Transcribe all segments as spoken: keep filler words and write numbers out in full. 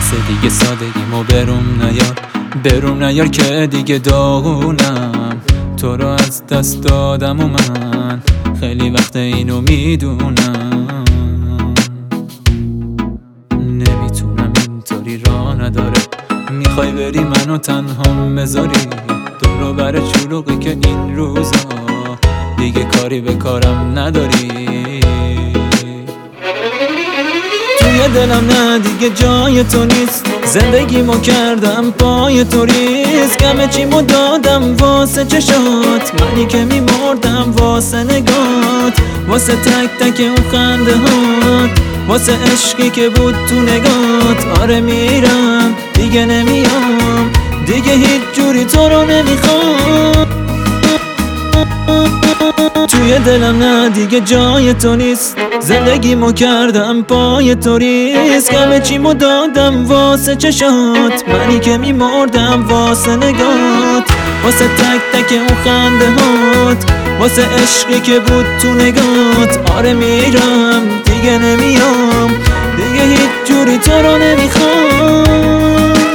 واسه دیگه سادگیمو برون نیار، برون نیار که دیگه داغونم. تو رو از دست دادم و من خیلی وقت اینو میدونم. نمیتونم اینطوری راه نداره، میخوای بری منو تنها مزاری. دورو بر چلوقی که این روزا دیگه کاری به کارم نداری. توی دلم نه دیگه جای تو نیست، زندگیمو کردم پای تو ریست. همه چیمو دادم واسه چشات، منی که میمردم واسه نگات، واسه تک تک اون خنده هات، واسه عشقی که بود تو نگات. آره میرم دیگه نمیام، دیگه هیچ جوری تو رو نمیخوام. توی دلم نه دیگه جای تو نیست، زندگیمو کردم پای تو ریست. همه چیمو دادم واسه چشات، منی که میمردم واسه نگات، واسه تک تک اون خنده هات، واسه عشقی که بود تو نگات. آره میرم دیگه نمیام، دیگه هیچ جوری تو رو نمیخوام.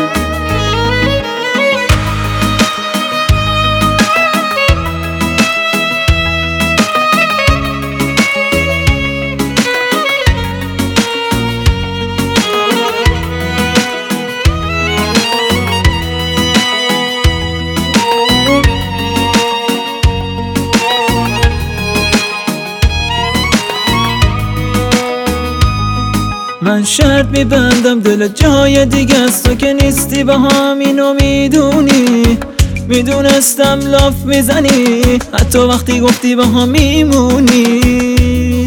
من شرط میبندم دل جای دیگه است تو که نیستی، با همینو میدونی. میدونستم لاف میزنی حتی وقتی گفتی با هم میمونی.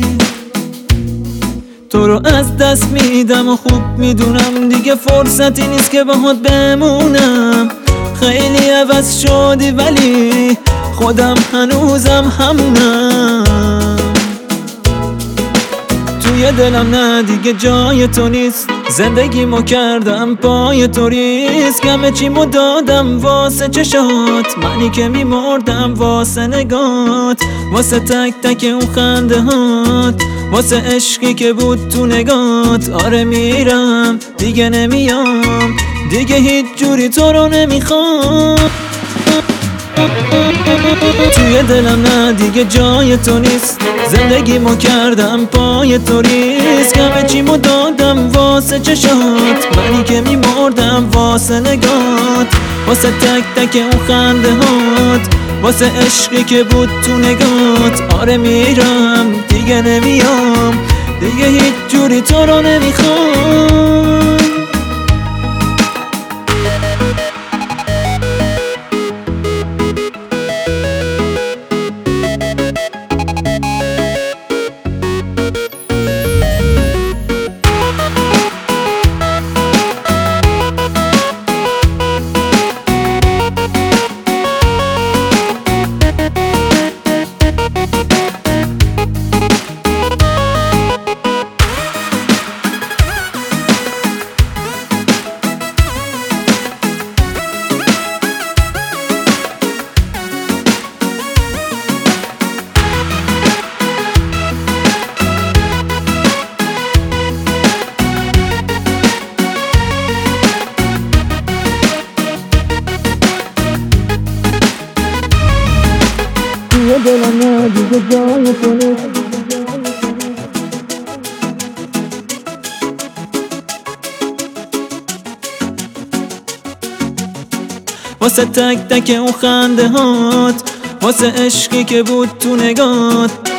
تو رو از دست میدم و خوب میدونم دیگه فرصتی نیست که باهات بمونم. خیلی عوض شدی ولی خودم هنوزم همونم. توی دلم نه دیگه جای تو نیست، زندگیمو کردم پای تو ریست. همه چیمو دادم واسه چشات، منی که میمردم واسه نگات، واسه تک تک اون خنده هات، واسه عشقی که بود تو نگات. آره میرم دیگه نمیام، دیگه هیچ جوری تو رو نمیخوام. توی دلم نه دیگه جای تو نیست، زندگیمو کردم پای تو ریست. همه چیمو دادم واسه چشات، منی که میمردم واسه نگات، واسه تک تک اون خنده هات، واسه عشقی که بود تو نگات. آره میرم دیگه نمیام، دیگه هیچ جوری تو رو نمیخوام. توی دلم نه دیگه جای تو نیست. واسه تک تک اون خنده هات، واسه عشقی که بود تو نگات.